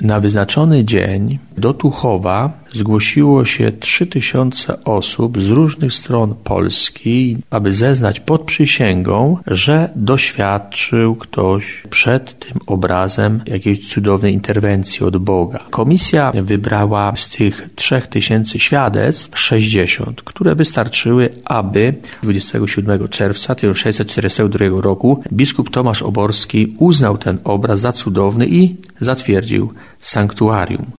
Na wyznaczony dzień do Tuchowa zgłosiło się 3000 osób z różnych stron Polski, aby zeznać pod przysięgą, że doświadczył ktoś przed tym obrazem jakiejś cudownej interwencji od Boga. Komisja wybrała z tych 3000 świadectw 60, które wystarczyły, aby 27 czerwca 1642 roku biskup Tomasz Oborski uznał ten obraz za cudowny i zatwierdził sanktuarium.